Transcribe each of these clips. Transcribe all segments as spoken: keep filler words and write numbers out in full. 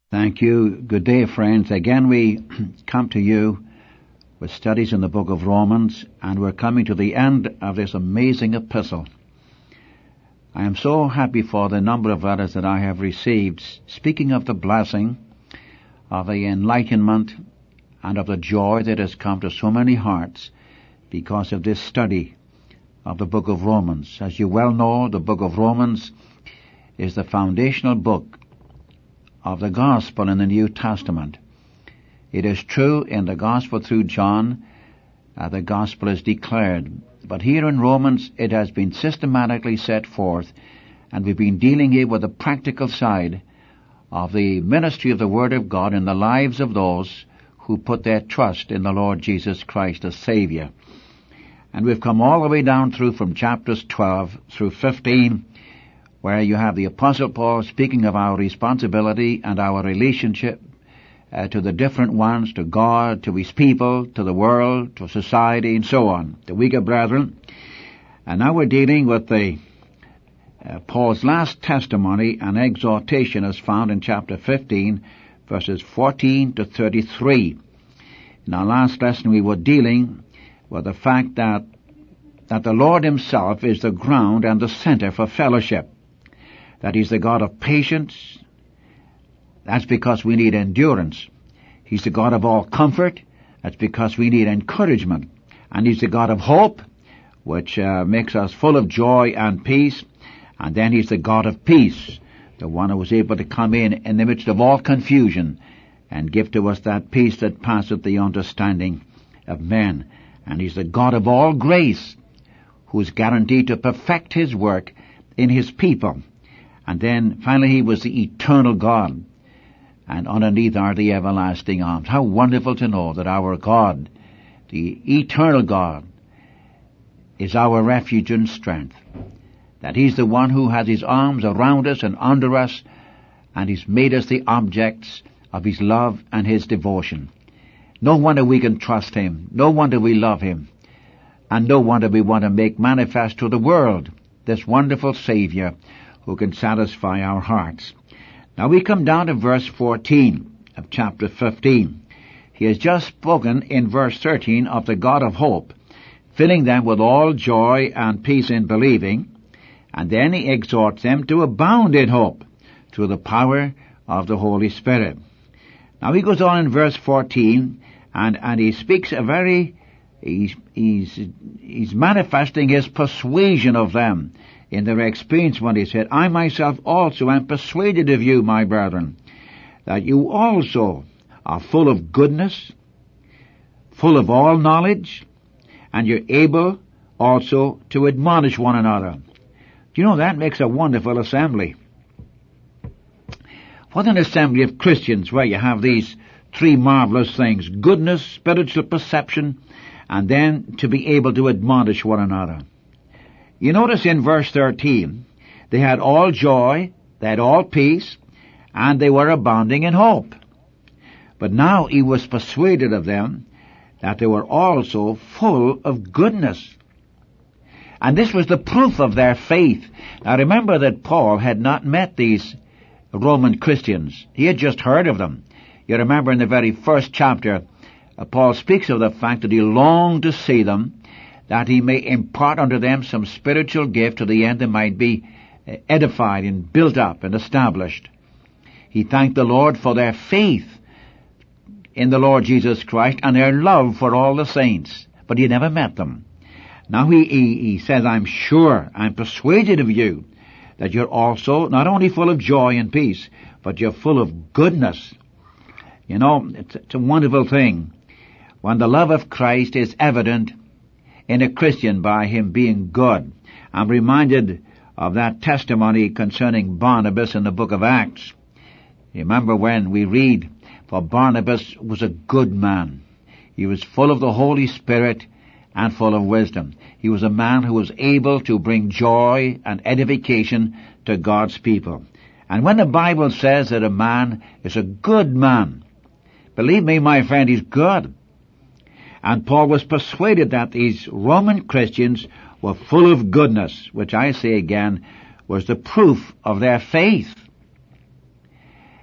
Thank you. Good day, friends. Again, we come to you with studies in the book of Romans, and we're coming to the end of this amazing epistle. I am so happy for the number of letters that I have received, speaking of the blessing, of the enlightenment, and of the joy that has come to so many hearts because of this study of the book of Romans. As you well know, the book of Romans is the foundational book of the gospel in the New Testament. It is true in the gospel through John, uh, the gospel is declared. But here in Romans, it has been systematically set forth, and we've been dealing here with the practical side of the ministry of the Word of God in the lives of those who put their trust in the Lord Jesus Christ as Savior. And we've come all the way down through from chapters twelve through fifteen, where you have the Apostle Paul speaking of our responsibility and our relationship uh, to the different ones, to God, to His people, to the world, to society, and so on, the weaker brethren. And now we're dealing with the uh, Paul's last testimony and exhortation as found in chapter fifteen, verses fourteen to thirty-three. In our last lesson we were dealing with the fact that that the Lord Himself is the ground and the center for fellowship, that He's the God of patience. That's because we need endurance. He's the God of all comfort. That's because we need encouragement. And He's the God of hope, which uh, makes us full of joy and peace. And then He's the God of peace, the one who is able to come in in the midst of all confusion and give to us that peace that passeth the understanding of men. And He's the God of all grace, who is guaranteed to perfect His work in His people. And then finally He was the eternal God, and underneath are the everlasting arms. How wonderful to know that our God, the eternal God, is our refuge and strength, that He's the one who has His arms around us and under us, and He's made us the objects of His love and His devotion. No wonder we can trust Him, no wonder we love Him, and no wonder we want to make manifest to the world this wonderful Savior who can satisfy our hearts. Now we come down to verse fourteen of chapter fifteen. He has just spoken in verse thirteen of the God of hope, filling them with all joy and peace in believing, and then he exhorts them to abound in hope through the power of the Holy Spirit. Now he goes on in verse fourteen, and, and he speaks a very, he's, he's, he's manifesting his persuasion of them in their experience when he said, I myself also am persuaded of you, my brethren, that you also are full of goodness, full of all knowledge, and you're able also to admonish one another. Do you know that makes a wonderful assembly? What an assembly of Christians where you have these three marvelous things: goodness, spiritual perception, and then to be able to admonish one another. You notice in verse thirteen, they had all joy, they had all peace, and they were abounding in hope. But now he was persuaded of them that they were also full of goodness. And this was the proof of their faith. Now remember that Paul had not met these Roman Christians. He had just heard of them. You remember in the very first chapter, uh, Paul speaks of the fact that he longed to see them, that he may impart unto them some spiritual gift to the end they might be edified and built up and established. He thanked the Lord for their faith in the Lord Jesus Christ and their love for all the saints, but he never met them. Now he, he, he says, I'm sure, I'm persuaded of you, that you're also not only full of joy and peace, but you're full of goodness. You know, it's, it's a wonderful thing when the love of Christ is evident in a Christian by him being good. I'm reminded of that testimony concerning Barnabas in the book of Acts. Remember when we read, for Barnabas was a good man. He was full of the Holy Spirit and full of wisdom. He was a man who was able to bring joy and edification to God's people. And when the Bible says that a man is a good man, believe me, my friend, he's good. And Paul was persuaded that these Roman Christians were full of goodness, which I say again was the proof of their faith.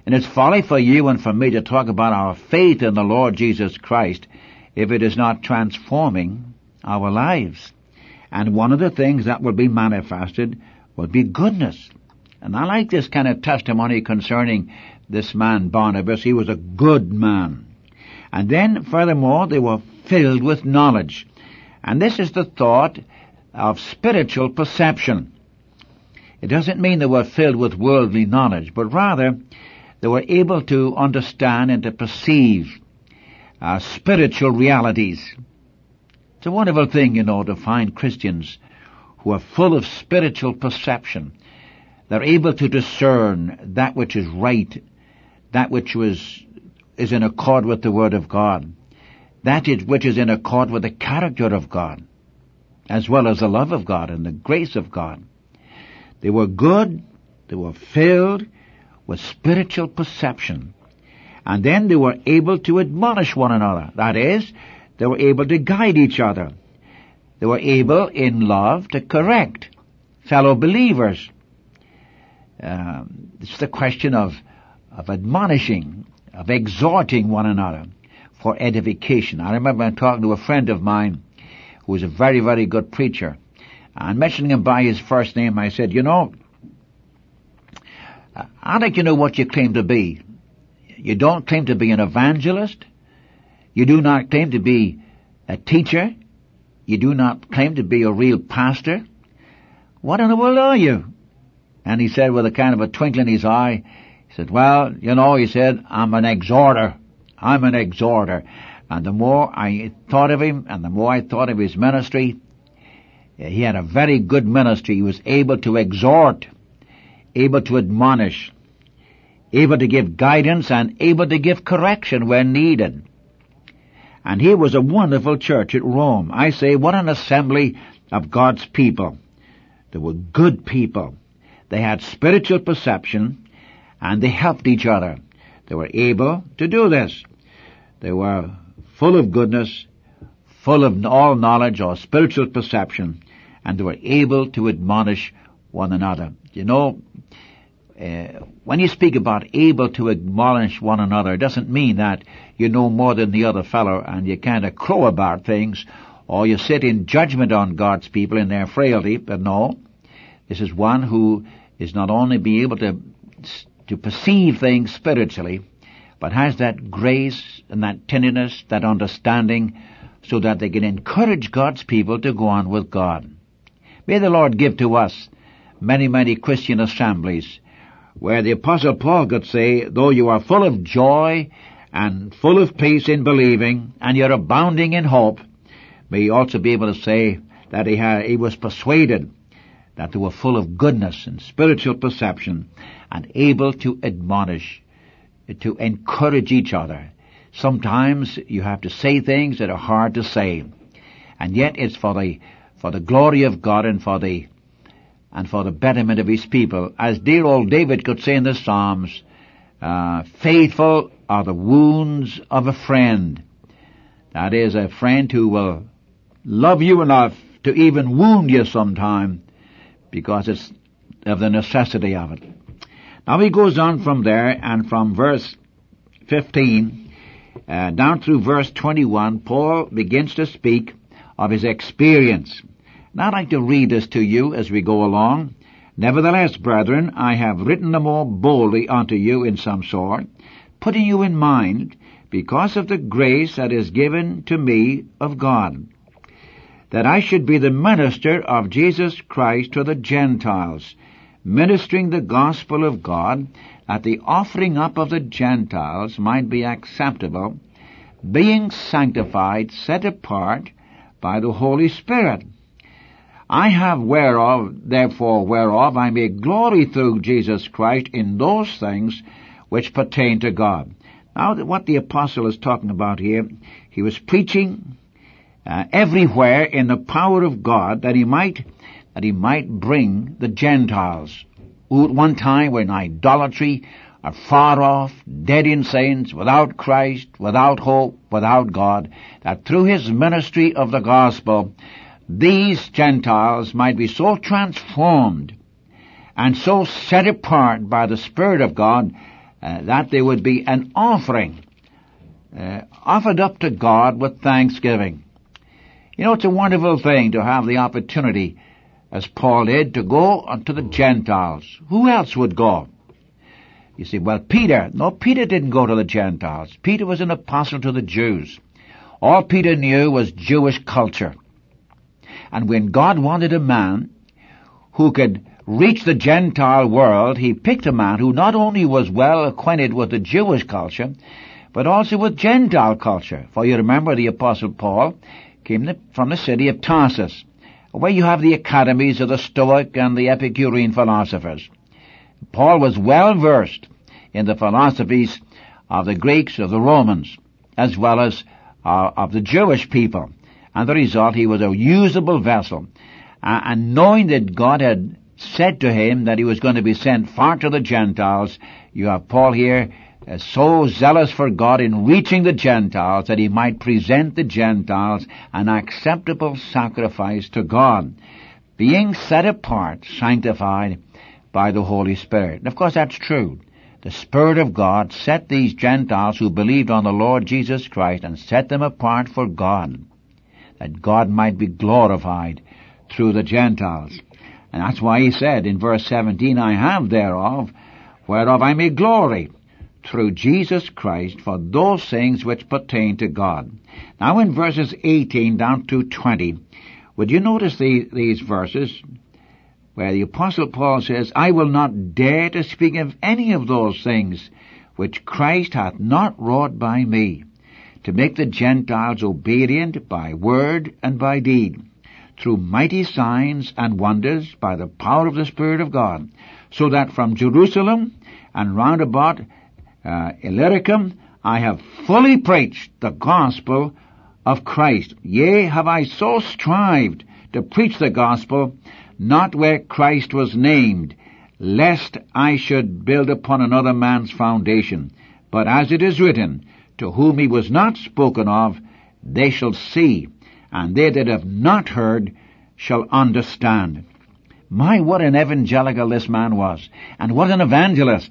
And it's folly for you and for me to talk about our faith in the Lord Jesus Christ if it is not transforming our lives. And one of the things that will be manifested will be goodness. And I like this kind of testimony concerning this man Barnabas. He was a good man. And then, furthermore, they were filled with knowledge. And this is the thought of spiritual perception. It doesn't mean they were filled with worldly knowledge, but rather they were able to understand and to perceive uh, spiritual realities. It's a wonderful thing, you know, to find Christians who are full of spiritual perception. They're able to discern that which is right, that which was, is in accord with the Word of God, that is, which is in accord with the character of God, as well as the love of God and the grace of God. They were good, they were filled with spiritual perception, and then they were able to admonish one another. That is, they were able to guide each other. They were able, in love, to correct fellow believers. Um, it's the question of, of admonishing, of exhorting one another for edification. I remember talking to a friend of mine who was a very, very good preacher, and mentioning him by his first name, I said, you know, I'd like to know what you claim to be. You don't claim to be an evangelist. You do not claim to be a teacher. You do not claim to be a real pastor. What in the world are you? And he said with a kind of a twinkle in his eye, he said, well, you know, he said, I'm an exhorter. I'm an exhorter. And the more I thought of him, and the more I thought of his ministry, he had a very good ministry. He was able to exhort, able to admonish, able to give guidance, and able to give correction when needed. And here was a wonderful church at Rome. I say, what an assembly of God's people. They were good people. They had spiritual perception, and they helped each other. They were able to do this. They were full of goodness, full of all knowledge or spiritual perception, and they were able to admonish one another. You know, uh, when you speak about able to admonish one another, it doesn't mean that you know more than the other fellow and you kind of crow about things, or you sit in judgment on God's people in their frailty. But no, this is one who is not only being able to to perceive things spiritually, but has that grace and that tenderness, that understanding, so that they can encourage God's people to go on with God. May the Lord give to us many, many Christian assemblies where the Apostle Paul could say, though you are full of joy and full of peace in believing, and you're abounding in hope, may he also be able to say that he, had, he was persuaded that they were full of goodness and spiritual perception and able to admonish, to encourage each other. Sometimes you have to say things that are hard to say, and yet it's for the for the glory of God and for the and for the betterment of his people. As dear old David could say in the Psalms, uh, faithful are the wounds of a friend. That is, a friend who will love you enough to even wound you sometime because it's of the necessity of it. Now he goes on from there, and from verse fifteen uh, down through verse twenty-one, Paul begins to speak of his experience. And I'd like to read this to you as we go along. Nevertheless, brethren, I have written the more boldly unto you in some sort, putting you in mind, because of the grace that is given to me of God, that I should be the minister of Jesus Christ to the Gentiles, ministering the gospel of God, that the offering up of the Gentiles might be acceptable, being sanctified, set apart by the Holy Spirit. I have whereof, therefore whereof I may glory through Jesus Christ in those things which pertain to God. Now, what the apostle is talking about here, he was preaching uh, everywhere in the power of God that he might that he might bring the Gentiles, who at one time were in idolatry, are far off, dead in sins, without Christ, without hope, without God, that through his ministry of the gospel, these Gentiles might be so transformed and so set apart by the Spirit of God uh, that there would be an offering uh, offered up to God with thanksgiving. You know, it's a wonderful thing to have the opportunity, as Paul did, to go unto the Gentiles. Who else would go? You see, well, Peter. No, Peter didn't go to the Gentiles. Peter was an apostle to the Jews. All Peter knew was Jewish culture. And when God wanted a man who could reach the Gentile world, he picked a man who not only was well acquainted with the Jewish culture, but also with Gentile culture. For you remember the Apostle Paul came from the city of Tarsus, where you have the academies of the Stoic and the Epicurean philosophers. Paul was well versed in the philosophies of the Greeks, of the Romans, as well as uh, of the Jewish people. And the result, he was a usable vessel. Uh, and knowing that God had said to him that he was going to be sent far to the Gentiles, you have Paul here uh, so zealous for God in reaching the Gentiles that he might present the Gentiles an acceptable sacrifice to God, being set apart, sanctified by the Holy Spirit. And of course that's true. The Spirit of God set these Gentiles who believed on the Lord Jesus Christ and set them apart for God, that God might be glorified through the Gentiles. And that's why he said in verse seventeen, I have thereof, whereof I may glory, through Jesus Christ, for those things which pertain to God. Now in verses eighteen down to twenty, would you notice the, these verses where the Apostle Paul says, I will not dare to speak of any of those things which Christ hath not wrought by me, to make the Gentiles obedient by word and by deed, through mighty signs and wonders by the power of the Spirit of God, so that from Jerusalem and round about uh, Illyricum I have fully preached the gospel of Christ. Yea, have I so strived to preach the gospel, not where Christ was named, lest I should build upon another man's foundation. But as it is written, to whom he was not spoken of, they shall see, and they that have not heard shall understand. My, what an evangelical this man was, and what an evangelist,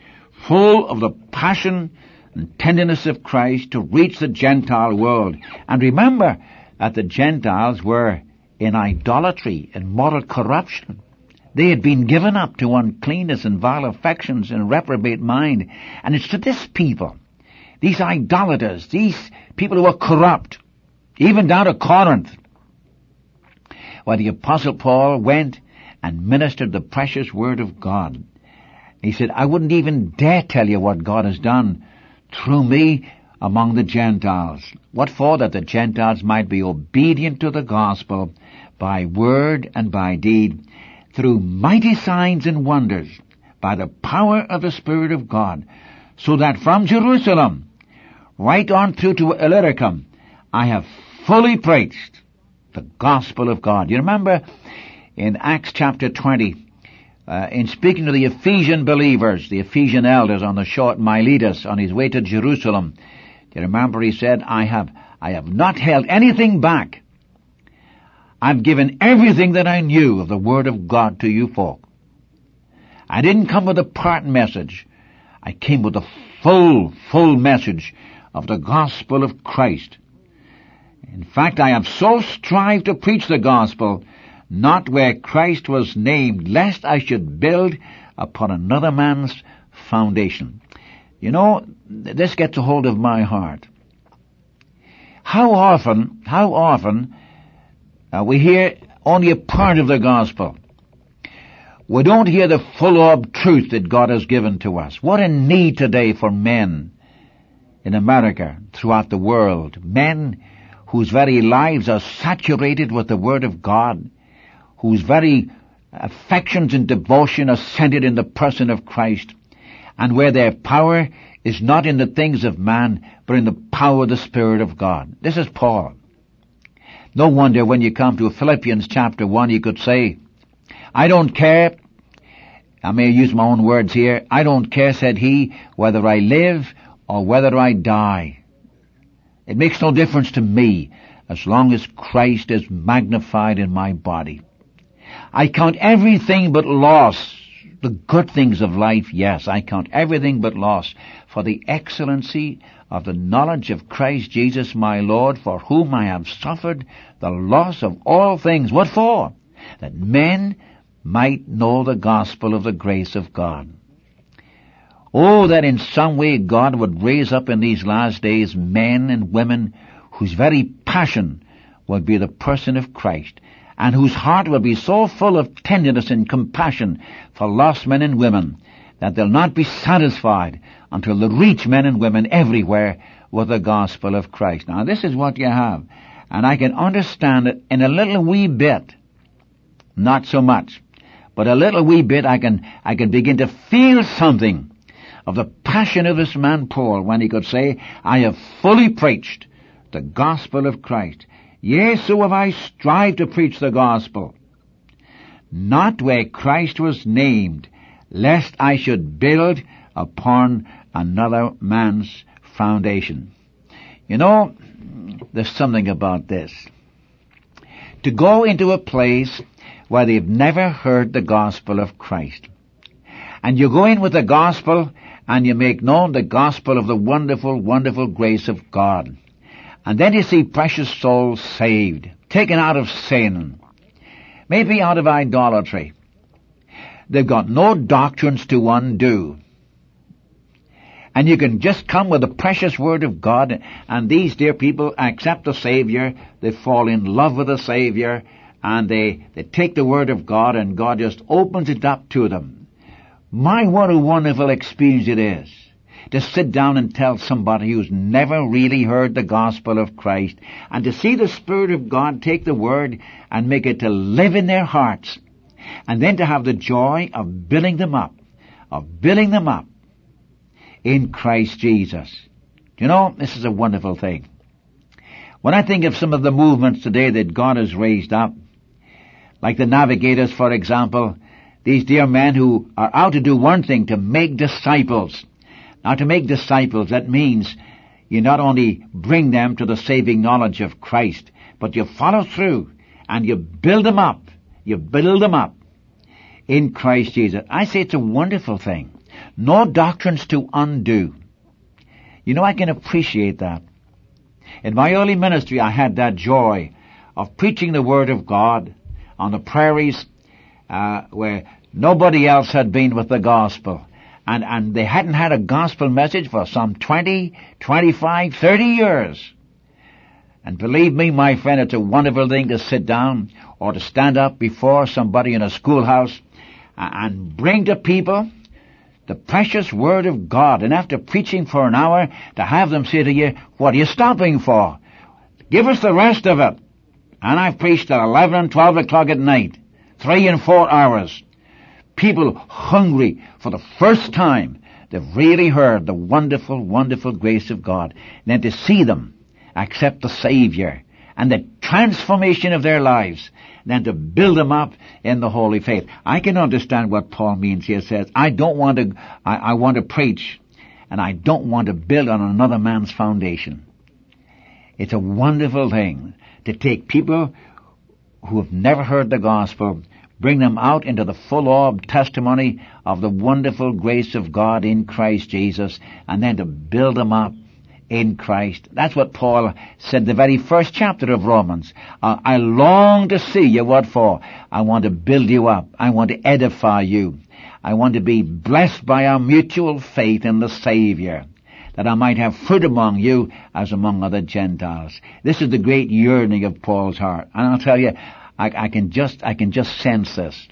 full of the passion and tenderness of Christ to reach the Gentile world. And remember that the Gentiles were in idolatry and moral corruption. They had been given up to uncleanness and vile affections and reprobate mind. And it's to this people, these idolaters, these people who are corrupt, even down to Corinth, where the Apostle Paul went and ministered the precious word of God. He said, I wouldn't even dare tell you what God has done through me among the Gentiles. What for? That the Gentiles might be obedient to the gospel by word and by deed, through mighty signs and wonders, by the power of the Spirit of God, so that from Jerusalem right on through to Illyricum I have fully preached the gospel of God. You remember in Acts chapter twenty, uh, in speaking to the Ephesian believers, the Ephesian elders on the shore at Miletus on his way to Jerusalem, you remember he said, I have, I have not held anything back. I've given everything that I knew of the Word of God to you folk. I didn't come with a part message. I came with the full, full message of the gospel of Christ. In fact, I have so strived to preach the gospel, not where Christ was named, lest I should build upon another man's foundation. You know, this gets a hold of my heart. How often, how often uh, we hear only a part of the gospel. We don't hear the full-orbed truth that God has given to us. What a need today for men in America, throughout the world. Men whose very lives are saturated with the Word of God, whose very affections and devotion are centered in the person of Christ, and where their power is not in the things of man, but in the power of the Spirit of God. This is Paul. No wonder when you come to Philippians chapter one, you could say, I don't care, I may use my own words here, I don't care, said he, whether I live or whether I die. It makes no difference to me as long as Christ is magnified in my body. I count everything but loss The good things of life, yes, I count everything but loss for the excellency of the knowledge of Christ Jesus my Lord, for whom I have suffered the loss of all things. What for? That men might know the gospel of the grace of God. Oh, that in some way God would raise up in these last days men and women whose very passion would be the person of Christ, and whose heart will be so full of tenderness and compassion for lost men and women that they'll not be satisfied until they reach men and women everywhere with the gospel of Christ. Now, this is what you have, and I can understand it in a little wee bit, not so much, but a little wee bit I can I can begin to feel something of the passion of this man Paul when he could say, I have fully preached the gospel of Christ. Yea, so have I strived to preach the gospel, not where Christ was named, lest I should build upon another man's foundation. You know, there's something about this. To go into a place where they've never heard the gospel of Christ, and you go in with the gospel and you make known the gospel of the wonderful, wonderful grace of God. And then you see precious souls saved, taken out of sin, maybe out of idolatry. They've got no doctrines to undo. And you can just come with the precious word of God, and these dear people accept the Savior, they fall in love with the Savior, and they, they take the word of God, and God just opens it up to them. My, what a wonderful experience it is to sit down and tell somebody who's never really heard the gospel of Christ, and to see the Spirit of God take the word and make it to live in their hearts, and then to have the joy of building them up, of building them up in Christ Jesus. You know, this is a wonderful thing. When I think of some of the movements today that God has raised up, like the Navigators, for example, these dear men who are out to do one thing, to make disciples. Now, to make disciples, that means you not only bring them to the saving knowledge of Christ, but you follow through and you build them up. You build them up in Christ Jesus. I say it's a wonderful thing. No doctrines to undo. You know, I can appreciate that. In my early ministry, I had that joy of preaching the Word of God on the prairies uh, where nobody else had been with the gospel. And, and they hadn't had a gospel message for some twenty, twenty-five, thirty years. And believe me, my friend, it's a wonderful thing to sit down or to stand up before somebody in a schoolhouse and bring to people the precious Word of God. And after preaching for an hour, to have them say to you, what are you stopping for? Give us the rest of it. And I've preached at eleven and twelve o'clock at night, three and four hours. People hungry for the first time. They've really heard the wonderful, wonderful grace of God. And then to see them accept the Savior and the transformation of their lives, and then to build them up in the holy faith. I can understand what Paul means here. Says, I don't want to, I, I want to preach, and I don't want to build on another man's foundation. It's a wonderful thing to take people who have never heard the gospel, bring them out into the full-orbed testimony of the wonderful grace of God in Christ Jesus, and then to build them up in Christ. That's what Paul said the very first chapter of Romans. Uh, I long to see you. What for? I want to build you up. I want to edify you. I want to be blessed by our mutual faith in the Savior, that I might have fruit among you as among other Gentiles. This is the great yearning of Paul's heart. And I'll tell you, I, I can just, I can just sense this.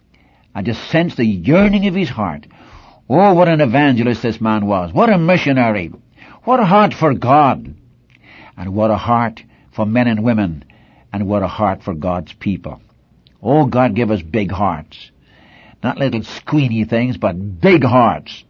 I just sense the yearning of his heart. Oh, what an evangelist this man was. What a missionary. What a heart for God. And what a heart for men and women. And what a heart for God's people. Oh, God, give us big hearts. Not little squeeny things, but big hearts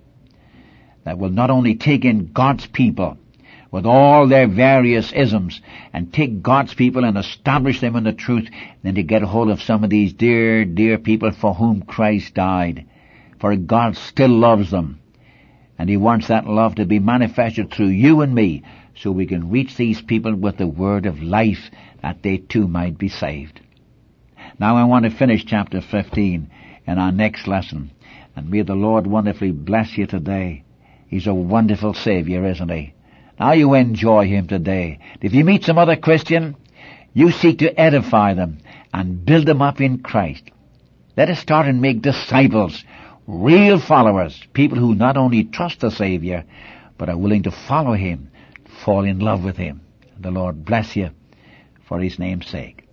that will not only take in God's people with all their various isms, and take God's people and establish them in the truth, then to get a hold of some of these dear, dear people for whom Christ died. For God still loves them, and He wants that love to be manifested through you and me, so we can reach these people with the word of life, that they too might be saved. Now I want to finish chapter fifteen in our next lesson. And may the Lord wonderfully bless you today. He's a wonderful Savior, isn't He? Now you enjoy Him today. If you meet some other Christian, you seek to edify them and build them up in Christ. Let us start and make disciples, real followers, people who not only trust the Savior, but are willing to follow Him, fall in love with Him. The Lord bless you for His name's sake.